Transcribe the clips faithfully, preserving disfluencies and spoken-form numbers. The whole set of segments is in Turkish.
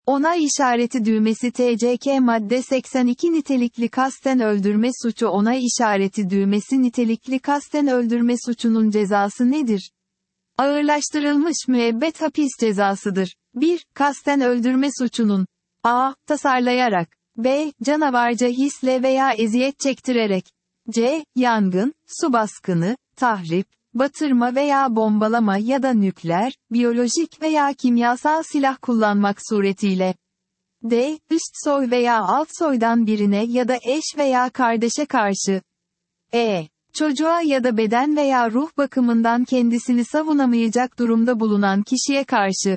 Onay işareti düğmesi T C K madde seksen iki nitelikli kasten öldürme suçu onay işareti düğmesi nitelikli kasten öldürme suçunun cezası nedir? Ağırlaştırılmış müebbet hapis cezasıdır. bir. Kasten öldürme suçunun A. Tasarlayarak B. Canavarca hisle veya eziyet çektirerek C. Yangın, su baskını, tahrip, batırma veya bombalama ya da nükleer, biyolojik veya kimyasal silah kullanmak suretiyle D. Üst soy veya alt soydan birine ya da eş veya kardeşe karşı E. Çocuğa ya da beden veya ruh bakımından kendisini savunamayacak durumda bulunan kişiye karşı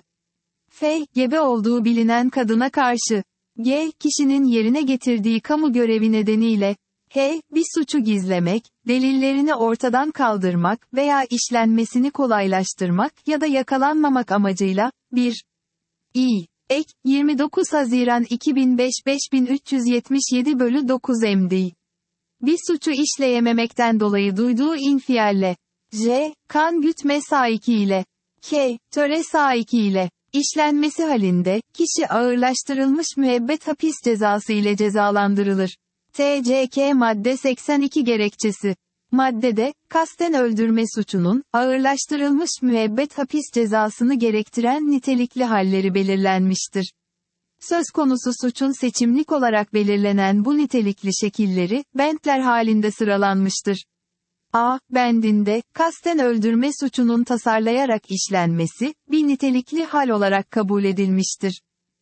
F. Gebe olduğu bilinen kadına karşı G. Kişinin yerine getirdiği kamu görevi nedeniyle H. Bir suçu gizlemek, delillerini ortadan kaldırmak veya işlenmesini kolaylaştırmak ya da yakalanmamak amacıyla bir. İ. Ek, yirmi dokuz Haziran iki bin beş beş bin üç yüz yetmiş yedi bölü dokuz M D. Bir suçu işleyememekten dolayı duyduğu infialle. J. Kan gütme sahikiyle. K. Töre sahikiyle. İşlenmesi halinde, kişi ağırlaştırılmış müebbet hapis cezası ile cezalandırılır. T C K madde seksen iki gerekçesi. Maddede, kasten öldürme suçunun, ağırlaştırılmış müebbet hapis cezasını gerektiren nitelikli halleri belirlenmiştir. Söz konusu suçun seçimlik olarak belirlenen bu nitelikli şekilleri, bentler halinde sıralanmıştır. A. Bendinde, kasten öldürme suçunun tasarlayarak işlenmesi, bir nitelikli hal olarak kabul edilmiştir.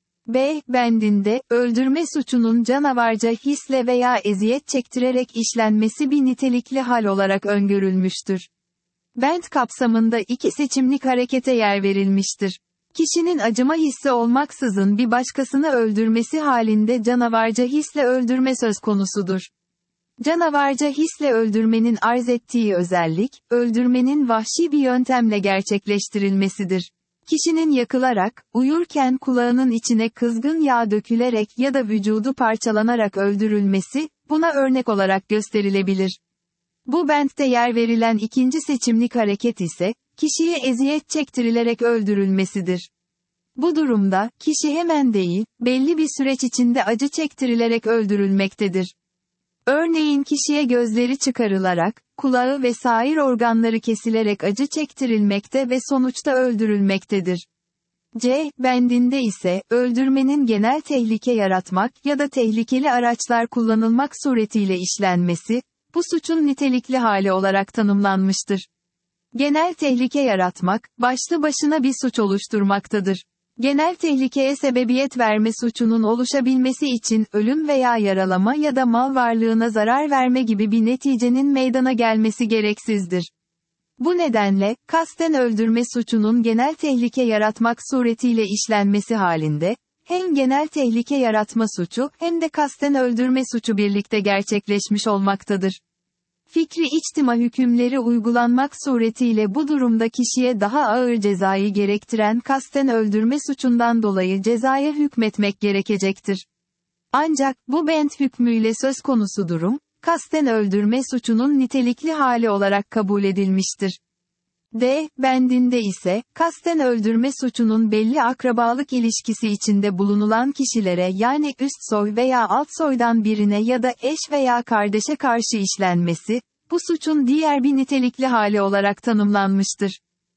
B. Bendinde, öldürme suçunun canavarca hisle veya eziyet çektirerek işlenmesi bir nitelikli hal olarak öngörülmüştür. Bend kapsamında iki seçimlik harekete yer verilmiştir. Kişinin acıma hissi olmaksızın bir başkasını öldürmesi halinde canavarca hisle öldürme söz konusudur. Canavarca hisle öldürmenin arz ettiği özellik, öldürmenin vahşi bir yöntemle gerçekleştirilmesidir. Kişinin yakılarak, uyurken kulağının içine kızgın yağ dökülerek ya da vücudu parçalanarak öldürülmesi, buna örnek olarak gösterilebilir. Bu bentte yer verilen ikinci seçimlik hareket ise, kişiye eziyet çektirilerek öldürülmesidir. Bu durumda, kişi hemen değil, belli bir süreç içinde acı çektirilerek öldürülmektedir. Örneğin kişiye gözleri çıkarılarak, kulağı ve sair organları kesilerek acı çektirilmekte ve sonuçta öldürülmektedir. C. Bendinde ise, öldürmenin genel tehlike yaratmak ya da tehlikeli araçlar kullanılmak suretiyle işlenmesi, bu suçun nitelikli hali olarak tanımlanmıştır. Genel tehlike yaratmak, başlı başına bir suç oluşturmaktadır. Genel tehlikeye sebebiyet verme suçunun oluşabilmesi için ölüm veya yaralama ya da mal varlığına zarar verme gibi bir neticenin meydana gelmesi gereksizdir. Bu nedenle, kasten öldürme suçunun genel tehlike yaratmak suretiyle işlenmesi halinde, hem genel tehlike yaratma suçu hem de kasten öldürme suçu birlikte gerçekleşmiş olmaktadır. Fikri içtima hükümleri uygulanmak suretiyle bu durumda kişiye daha ağır cezayı gerektiren kasten öldürme suçundan dolayı cezaya hükmetmek gerekecektir. Ancak, bu bent hükmüyle söz konusu durum, kasten öldürme suçunun nitelikli hali olarak kabul edilmiştir. D. Bendinde ise, kasten öldürme suçunun belli akrabalık ilişkisi içinde bulunulan kişilere yani üst soy veya alt soydan birine ya da eş veya kardeşe karşı işlenmesi, bu suçun diğer bir nitelikli hali olarak tanımlanmıştır.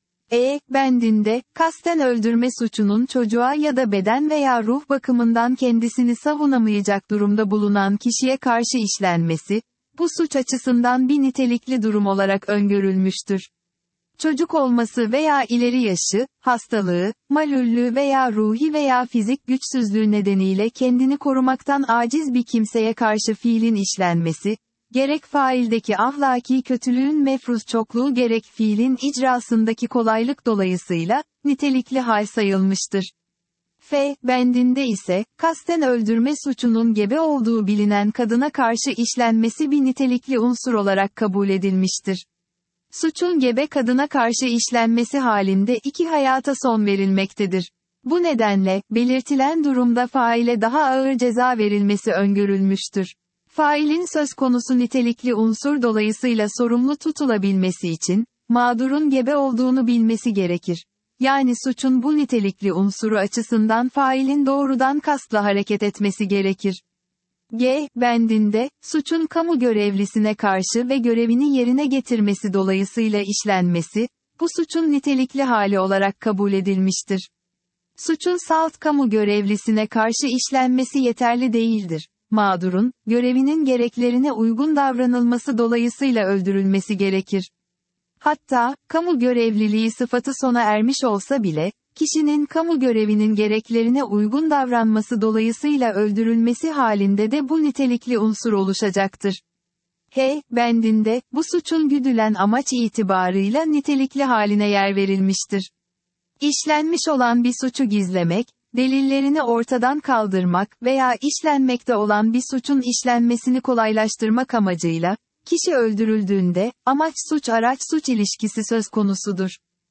E. Bendinde, kasten öldürme suçunun çocuğa ya da beden veya ruh bakımından kendisini savunamayacak durumda bulunan kişiye karşı işlenmesi, bu suç açısından bir nitelikli durum olarak öngörülmüştür. Çocuk olması veya ileri yaşı, hastalığı, malüllüğü veya ruhi veya fizik güçsüzlüğü nedeniyle kendini korumaktan aciz bir kimseye karşı fiilin işlenmesi, gerek faildeki ahlaki kötülüğün mefruz çokluğu gerek fiilin icrasındaki kolaylık dolayısıyla, nitelikli hal sayılmıştır. F. Bendinde ise, kasten öldürme suçunun gebe olduğu bilinen kadına karşı işlenmesi bir nitelikli unsur olarak kabul edilmiştir. Suçun gebe kadına karşı işlenmesi halinde iki hayata son verilmektedir. Bu nedenle, belirtilen durumda faile daha ağır ceza verilmesi öngörülmüştür. Failin söz konusu nitelikli unsur dolayısıyla sorumlu tutulabilmesi için, mağdurun gebe olduğunu bilmesi gerekir. yani suçun bu nitelikli unsuru açısından failin doğrudan kastla hareket etmesi gerekir. G bendinde, suçun kamu görevlisine karşı ve görevini yerine getirmesi dolayısıyla işlenmesi, bu suçun nitelikli hali olarak kabul edilmiştir. Suçun salt kamu görevlisine karşı işlenmesi yeterli değildir. Mağdurun, görevinin gereklerine uygun davranılması dolayısıyla öldürülmesi gerekir. Hatta, kamu görevliliği sıfatı sona ermiş olsa bile, kişinin kamu görevinin gereklerine uygun davranması dolayısıyla öldürülmesi halinde de bu nitelikli unsur oluşacaktır. H bendinde, bu suçun güdülen amaç itibarıyla nitelikli haline yer verilmiştir. İşlenmiş olan bir suçu gizlemek, delillerini ortadan kaldırmak veya işlenmekte olan bir suçun işlenmesini kolaylaştırmak amacıyla, kişi öldürüldüğünde, amaç-suç araç-suç ilişkisi söz konusudur.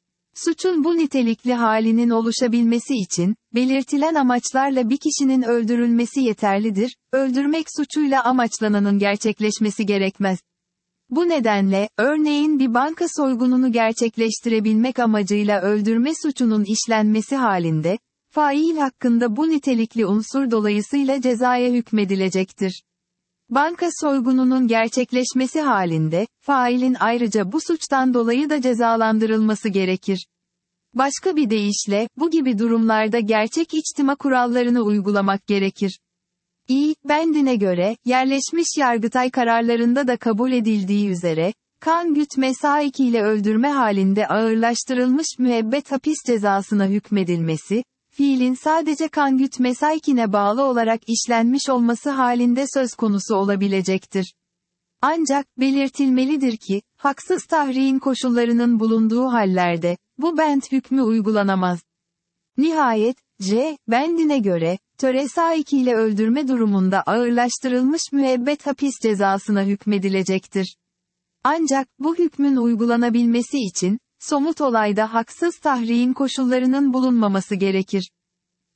Suçun bu nitelikli halinin oluşabilmesi için, belirtilen amaçlarla bir kişinin öldürülmesi yeterlidir, öldürmek suçuyla amaçlananın gerçekleşmesi gerekmez. Bu nedenle, örneğin bir banka soygununu gerçekleştirebilmek amacıyla öldürme suçunun işlenmesi halinde, fail hakkında bu nitelikli unsur dolayısıyla cezaya hükmedilecektir. Banka soygununun gerçekleşmesi halinde, failin ayrıca bu suçtan dolayı da cezalandırılması gerekir. Başka bir deyişle, bu gibi durumlarda gerçek içtima kurallarını uygulamak gerekir. İ, bendine göre, yerleşmiş Yargıtay kararlarında da kabul edildiği üzere, kan gütme saikiyle öldürme halinde ağırlaştırılmış müebbet hapis cezasına hükmedilmesi, fiilin sadece kan gütme saikine bağlı olarak işlenmiş olması halinde söz konusu olabilecektir. Ancak, belirtilmelidir ki, haksız tahriğin koşullarının bulunduğu hallerde, bu bend hükmü uygulanamaz. Nihayet, C, bendine göre, töre saikiyle öldürme durumunda ağırlaştırılmış müebbet hapis cezasına hükmedilecektir. Ancak, bu hükmün uygulanabilmesi için, somut olayda haksız tahriğin koşullarının bulunmaması gerekir.